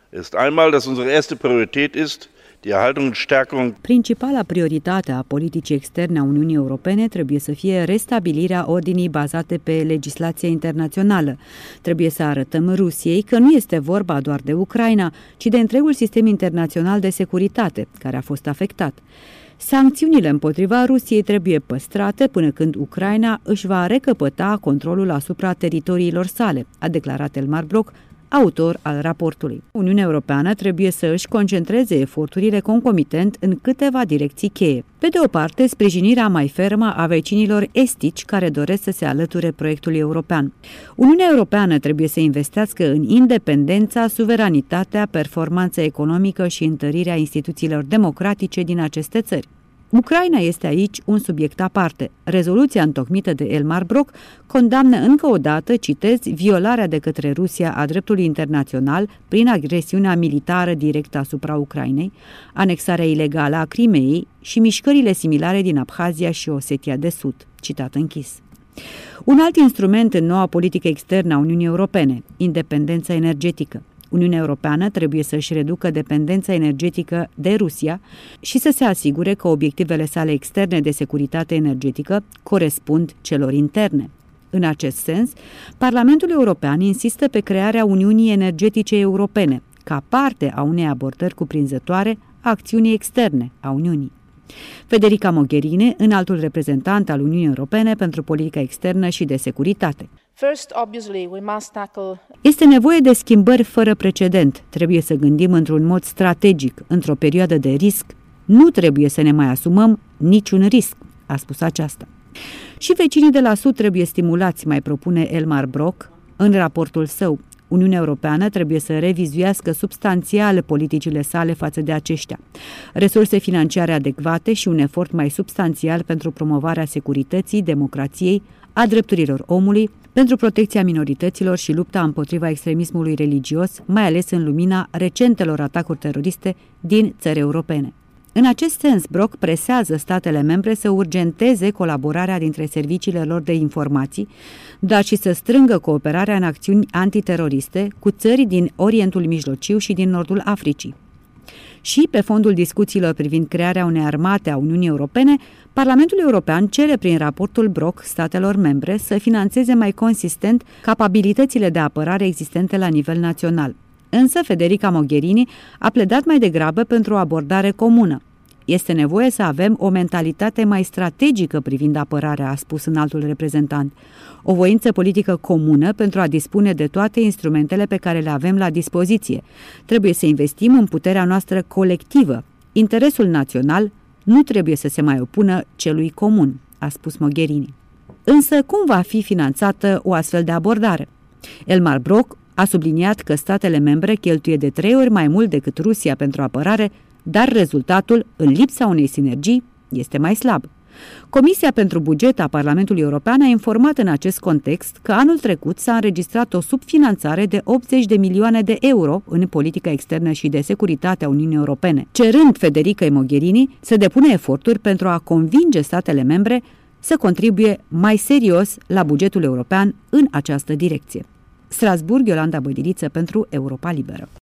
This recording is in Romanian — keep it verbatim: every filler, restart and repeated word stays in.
ist einmal, dass unsere erste Priorität ist, die Erhaltung und Stärkung. Principala prioritate a politicii externe a Uniunii Europene trebuie să fie restabilirea ordinii bazate pe legislația internațională. Trebuie să arătăm Rusiei că nu este vorba doar de Ucraina, ci de întregul sistem internațional de securitate, care a fost afectat. Sancțiunile împotriva Rusiei trebuie păstrate până când Ucraina își va recăpăta controlul asupra teritoriilor sale, a declarat Elmar Brok, autor al raportului. Uniunea Europeană trebuie să își concentreze eforturile concomitent în câteva direcții cheie. Pe de o parte, sprijinirea mai fermă a vecinilor estici care doresc să se alăture proiectului european. Uniunea Europeană trebuie să investească în independența, suveranitatea, performanța economică și întărirea instituțiilor democratice din aceste țări. Ucraina este aici un subiect aparte. Rezoluția întocmită de Elmar Brok condamnă încă o dată, citez, violarea de către Rusia a dreptului internațional prin agresiunea militară directă asupra Ucrainei, anexarea ilegală a Crimeei și mișcările similare din Abhazia și Osetia de Sud. Citat închis. Un alt instrument în noua politică externă a Uniunii Europene, independența energetică. Uniunea Europeană trebuie să își reducă dependența energetică de Rusia și să se asigure că obiectivele sale externe de securitate energetică corespund celor interne. În acest sens, Parlamentul European insistă pe crearea Uniunii Energetice Europene, ca parte a unei abordări cuprinzătoare a acțiunii externe a Uniunii. Federica Mogherini, înaltul reprezentant al Uniunii Europene pentru politica externă și de securitate. First, obviously, we must tackle... Este nevoie de schimbări fără precedent. Trebuie să gândim într-un mod strategic, într-o perioadă de risc. Nu trebuie să ne mai asumăm niciun risc, a spus aceasta. Și vecinii de la Sud trebuie stimulați, mai propune Elmar Brok în raportul său. Uniunea Europeană trebuie să revizuiască substanțial politicile sale față de aceștia. Resurse financiare adecvate și un efort mai substanțial pentru promovarea securității, democrației, a drepturilor omului, pentru protecția minorităților și lupta împotriva extremismului religios, mai ales în lumina recentelor atacuri teroriste din țări europene. În acest sens, Brok presează statele membre să urgenteze colaborarea dintre serviciile lor de informații, dar și să strângă cooperarea în acțiuni antiteroriste cu țări din Orientul Mijlociu și din Nordul Africii. Și, pe fondul discuțiilor privind crearea unei armate a Uniunii Europene, Parlamentul European cere prin raportul Brok statelor membre să finanțeze mai consistent capabilitățile de apărare existente la nivel național. Însă Federica Mogherini a pledat mai degrabă pentru o abordare comună. Este nevoie să avem o mentalitate mai strategică privind apărarea, a spus înaltul reprezentant. O voință politică comună pentru a dispune de toate instrumentele pe care le avem la dispoziție. Trebuie să investim în puterea noastră colectivă. Interesul național nu trebuie să se mai opună celui comun, a spus Mogherini. Însă cum va fi finanțată o astfel de abordare? Elmar Brok a subliniat că statele membre cheltuie de trei ori mai mult decât Rusia pentru apărare, dar rezultatul, în lipsa unei sinergii, este mai slab. Comisia pentru buget a Parlamentului European a informat în acest context că anul trecut s-a înregistrat o subfinanțare de optzeci de milioane de euro în politica externă și de securitate a Uniunii Europene, cerând Federicăi Mogherini să depună eforturi pentru a convinge statele membre să contribuie mai serios la bugetul european în această direcție. Strasbourg, Iolanda Bădiliță pentru Europa Liberă.